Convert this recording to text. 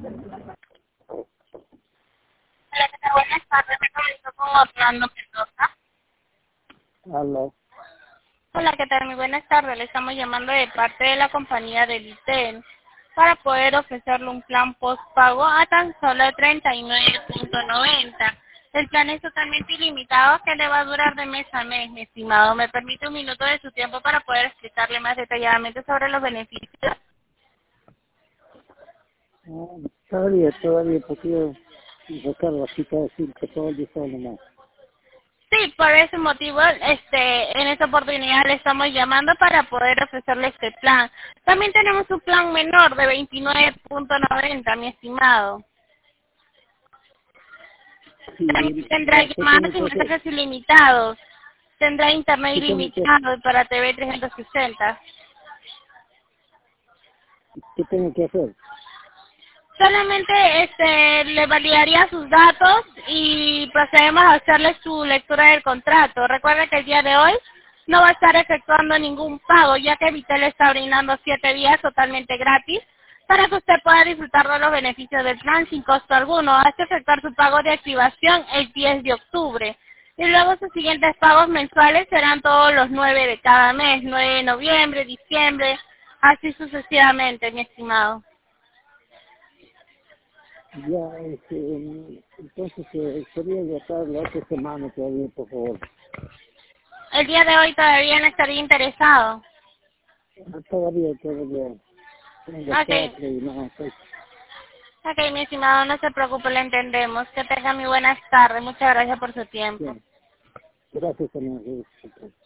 Hola, ¿qué tal? Buenas tardes. Me comunico con Orlando Mendoza. Aló. Hola, ¿qué tal? Muy buenas tardes. Le estamos llamando de parte de la compañía del ITEL para poder ofrecerle un plan postpago a tan solo 39.90. El plan es totalmente ilimitado que le va a durar de mes a mes, mi estimado. ¿Me permite un minuto de su tiempo para poder explicarle más detalladamente sobre los beneficios? Todavía, porque yo sacar la cita de 5 todo nomás. Sí, por ese motivo, en esta oportunidad le estamos llamando para poder ofrecerle este plan. También tenemos un plan menor de 29.90, mi estimado. También Sí, tendrá ¿qué llamadas tengo y que hacer? mensajes ilimitados. Tendrá internet ¿Qué tengo que, ilimitado para TV 360. qué tengo que hacer? Solamente le validaría sus datos y procedemos a hacerle su lectura del contrato. Recuerde que el día de hoy no va a estar efectuando ningún pago, ya que Vitel está brindando 7 días totalmente gratis para que usted pueda disfrutar de los beneficios del plan sin costo alguno. Hace efectuar su pago de activación el 10 de octubre. Y luego sus siguientes pagos mensuales serán todos los 9 de cada mes, 9 de noviembre, diciembre, así sucesivamente, mi estimado. Ya, entonces quería tratar la otra semana todavía, por favor. El día de hoy todavía no estaría interesado. Todavía. Tengo Ok, 4 y no, pues, ok, mi estimado, no se preocupe, lo entendemos. Que tenga muy buenas tardes. Muchas gracias por su tiempo. bien. Gracias, señor.